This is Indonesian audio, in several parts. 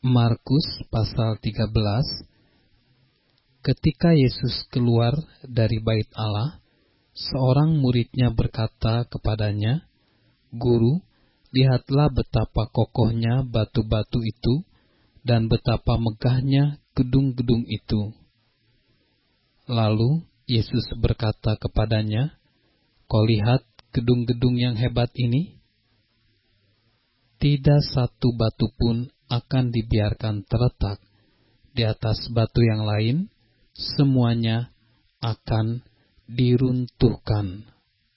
Markus pasal 13. Ketika Yesus keluar dari bait Allah, seorang muridnya berkata kepadanya, "Guru, lihatlah betapa kokohnya batu-batu itu dan betapa megahnya gedung-gedung itu." Lalu Yesus berkata kepadanya, "Kau lihat gedung-gedung yang hebat ini? Tidak satu batu pun akan dibiarkan terletak di atas batu yang lain, semuanya akan diruntuhkan."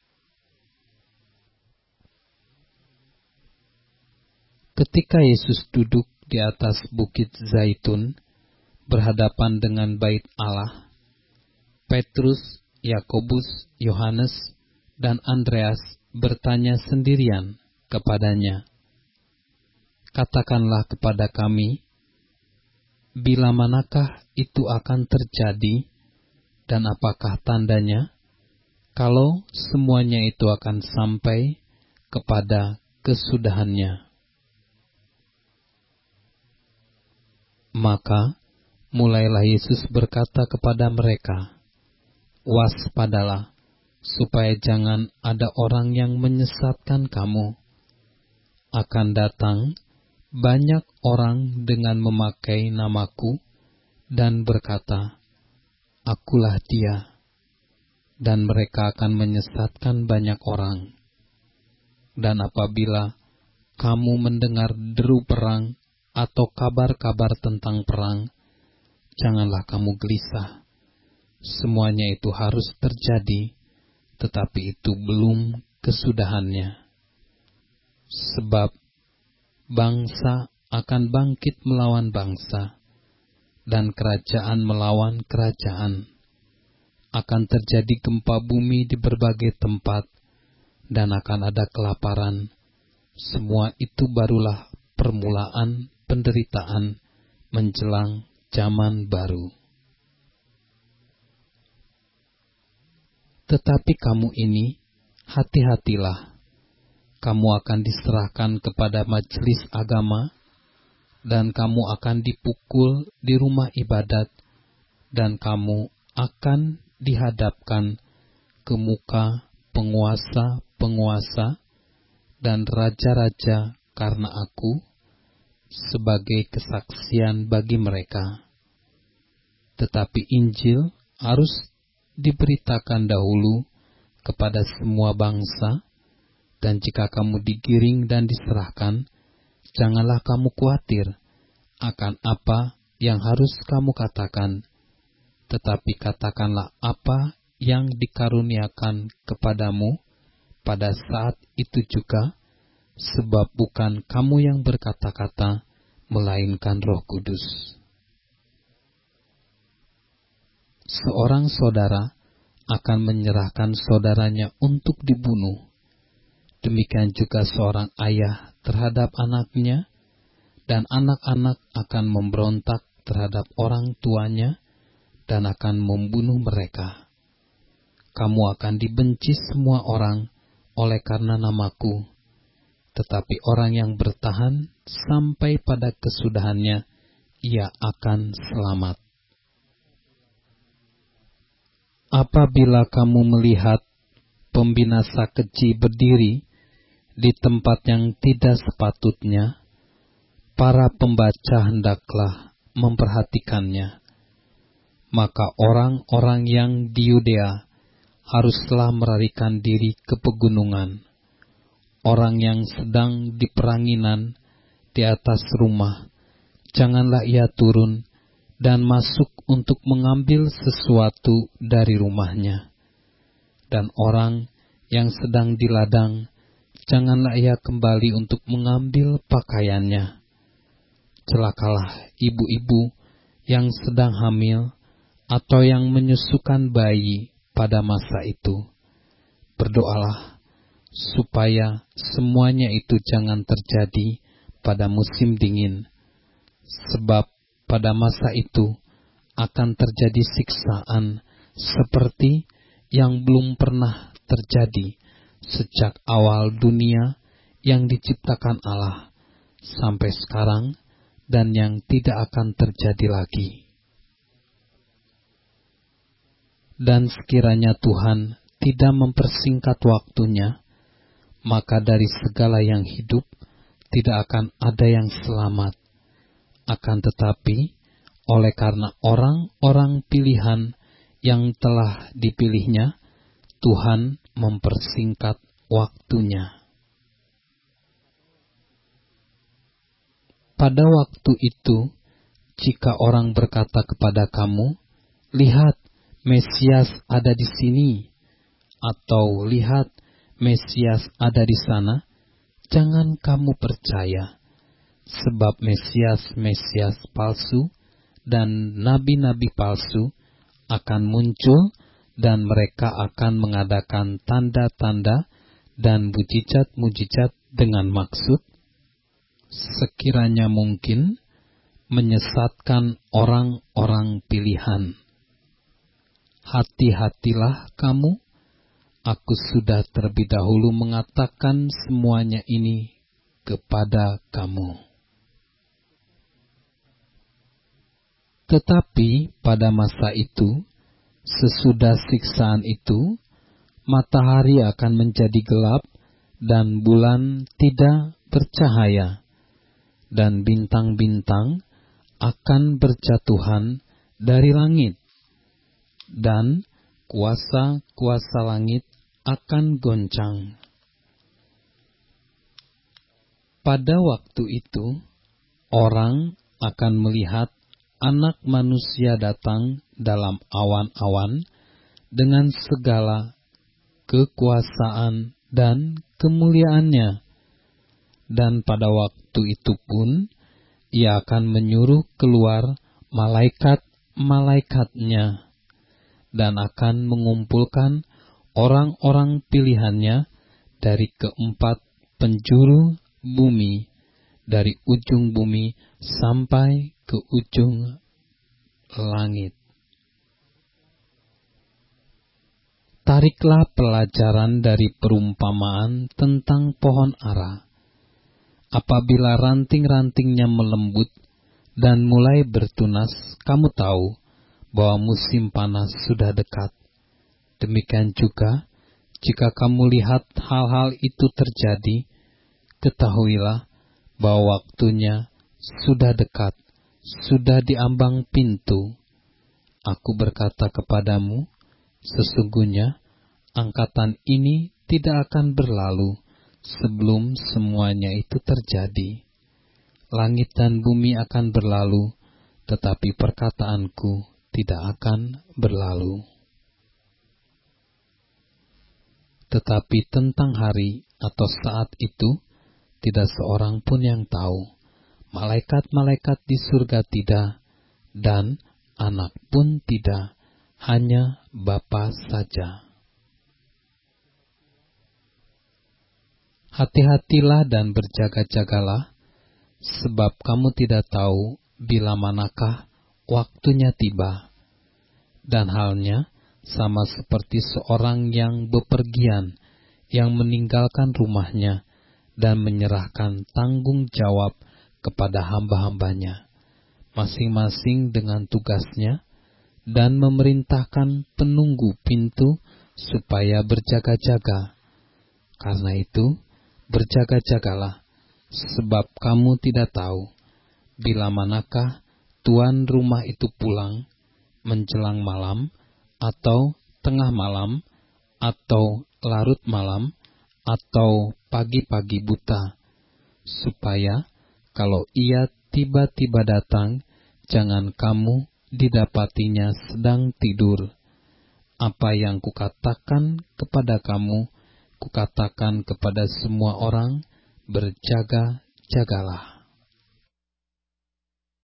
Ketika Yesus duduk di atas bukit Zaitun, berhadapan dengan bait Allah, Petrus, Yakobus, Yohanes, dan Andreas bertanya sendirian kepadanya, "Katakanlah kepada kami, bila manakah itu akan terjadi, dan apakah tandanya, kalau semuanya itu akan sampai kepada kesudahannya?" Maka mulailah Yesus berkata kepada mereka, "Waspadalah, supaya jangan ada orang yang menyesatkan kamu. Akan datang banyak orang dengan memakai namaku dan berkata, 'Akulah Dia,' dan mereka akan menyesatkan banyak orang. Dan apabila kamu mendengar deru perang atau kabar-kabar tentang perang, janganlah kamu gelisah. Semuanya itu harus terjadi, tetapi itu belum kesudahannya. Sebab bangsa akan bangkit melawan bangsa, dan kerajaan melawan kerajaan. Akan terjadi gempa bumi di berbagai tempat, dan akan ada kelaparan. Semua itu barulah permulaan penderitaan menjelang zaman baru. Tetapi kamu ini, hati-hatilah. Kamu akan diserahkan kepada majelis agama, dan kamu akan dipukul di rumah ibadat, dan kamu akan dihadapkan ke muka penguasa-penguasa dan raja-raja karena aku, sebagai kesaksian bagi mereka. Tetapi Injil harus diberitakan dahulu kepada semua bangsa, dan jika kamu digiring dan diserahkan, janganlah kamu khawatir akan apa yang harus kamu katakan, tetapi katakanlah apa yang dikaruniakan kepadamu pada saat itu juga, sebab bukan kamu yang berkata-kata, melainkan Roh Kudus. Seorang saudara akan menyerahkan saudaranya untuk dibunuh. Demikian juga seorang ayah terhadap anaknya, dan anak-anak akan memberontak terhadap orang tuanya dan akan membunuh mereka. Kamu akan dibenci semua orang oleh karena namaku, tetapi orang yang bertahan sampai pada kesudahannya, ia akan selamat. Apabila kamu melihat pembinasa keji berdiri di tempat yang tidak sepatutnya, para pembaca hendaklah memperhatikannya. Maka orang-orang yang di Yudea haruslah melarikan diri ke pegunungan. Orang yang sedang di peranginan di atas rumah, janganlah ia turun dan masuk untuk mengambil sesuatu dari rumahnya. Dan orang yang sedang di ladang, janganlah ia kembali untuk mengambil pakaiannya. Celakalah ibu-ibu yang sedang hamil atau yang menyusukan bayi pada masa itu. Berdoalah supaya semuanya itu jangan terjadi pada musim dingin, sebab pada masa itu akan terjadi siksaan seperti yang belum pernah terjadi sejak awal dunia yang diciptakan Allah sampai sekarang, dan yang tidak akan terjadi lagi. Dan sekiranya Tuhan tidak mempersingkat waktunya, maka dari segala yang hidup tidak akan ada yang selamat. Akan tetapi, oleh karena orang-orang pilihan yang telah dipilihnya, Tuhan mempersingkat waktunya. Pada waktu itu, jika orang berkata kepada kamu, "Lihat, Mesias ada di sini," atau "Lihat, Mesias ada di sana," jangan kamu percaya, sebab Mesias-Mesias palsu dan nabi-nabi palsu akan muncul, dan mereka akan mengadakan tanda-tanda dan mujizat-mujizat dengan maksud, sekiranya mungkin, menyesatkan orang-orang pilihan. Hati-hatilah kamu, aku sudah terlebih dahulu mengatakan semuanya ini kepada kamu. Tetapi pada masa itu, sesudah siksaan itu, matahari akan menjadi gelap dan bulan tidak bercahaya, dan bintang-bintang akan berjatuhan dari langit, dan kuasa-kuasa langit akan goncang. Pada waktu itu, orang akan melihat Anak Manusia datang dalam awan-awan dengan segala kekuasaan dan kemuliaannya. Dan pada waktu itu pun, Ia akan menyuruh keluar malaikat-malaikatnya, dan akan mengumpulkan orang-orang pilihannya dari keempat penjuru bumi, dari ujung bumi sampai ke ujung langit. Tariklah pelajaran dari perumpamaan tentang pohon ara. Apabila ranting-rantingnya melembut dan mulai bertunas, kamu tahu bahwa musim panas sudah dekat. Demikian juga, jika kamu lihat hal-hal itu terjadi, ketahuilah bahwa waktunya sudah dekat, sudah diambang pintu. Aku berkata kepadamu, sesungguhnya angkatan ini tidak akan berlalu sebelum semuanya itu terjadi. Langit dan bumi akan berlalu, tetapi perkataanku tidak akan berlalu. Tetapi tentang hari atau saat itu, tidak seorang pun yang tahu. Malaikat-malaikat di surga tidak, dan Anak pun tidak, hanya Bapa saja. Hati-hatilah dan berjaga-jagalah, sebab kamu tidak tahu bila manakah waktunya tiba. Dan halnya sama seperti seorang yang bepergian, yang meninggalkan rumahnya dan menyerahkan tanggung jawab kepada hamba-hambanya, masing-masing dengan tugasnya, dan memerintahkan penunggu pintu supaya berjaga-jaga. Karena itu, berjaga-jagalah, sebab kamu tidak tahu bila manakah tuan rumah itu pulang, menjelang malam, atau tengah malam, atau larut malam, atau pagi-pagi buta, supaya kalau Ia tiba-tiba datang, jangan kamu didapatinya sedang tidur. Apa yang kukatakan kepada kamu, kukatakan kepada semua orang, berjaga-jagalah.